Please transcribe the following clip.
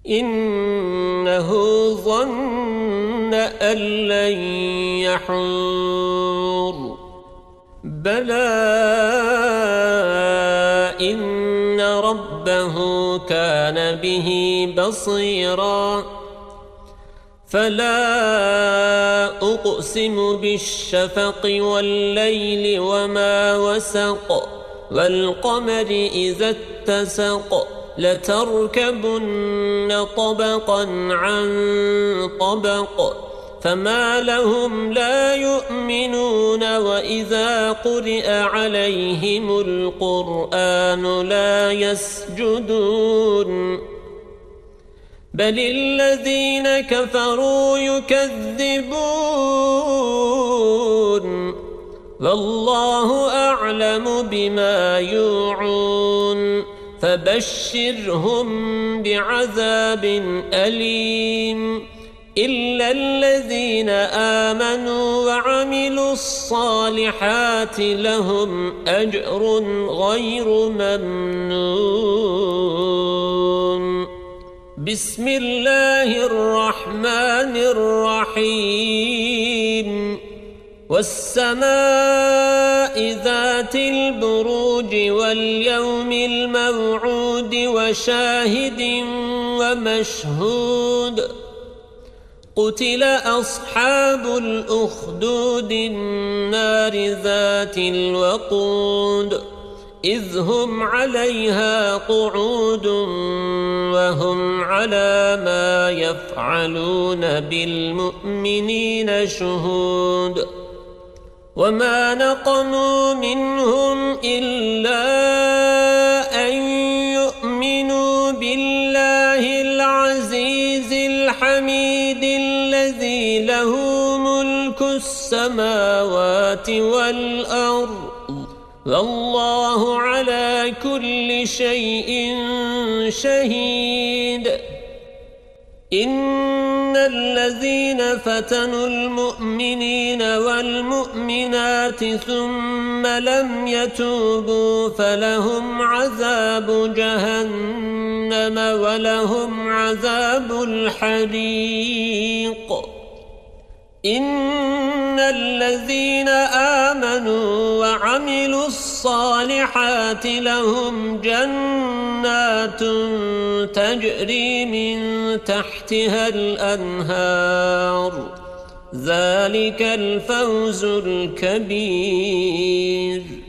إنه ظن أن لن يحور بلى إن ربه كان به بصيرا فلا أقسم بالشفق والليل وما وسق والقمر إذا اتسق لتركبن طبقا عن طبق فما لهم لا يؤمنون وإذا قرئ عليهم القرآن لا يسجدون بل الذين كفروا يكذبون والله أعلم بما يوعون فبشرهم بعذاب أليم إلا الذين آمنوا وعملوا الصالحات لهم أجر غير ممنون بسم الله الرحمن الرحيم والسماء ذات البروج واليوم الموعود وشاهد ومشهود قتل أصحاب الأخدود النار ذات الوقود إذ هم عليها قعود وهم على ما يفعلون بالمؤمنين شهود وما نقموا منهم إلا أن يؤمنوا بالله العزيز الحميد الذي له ملك السماوات والأرض والله على كل شيء شهيد إن الذين فتنوا المؤمنين والمؤمنات ثم لم يتوبوا فلهم عذاب جهنم ولهم عذاب الحريق إن الذين آمنوا وعملوا الصالحات لهم جنات تجري من تحتها الأنهار ذلك الفوز الكبير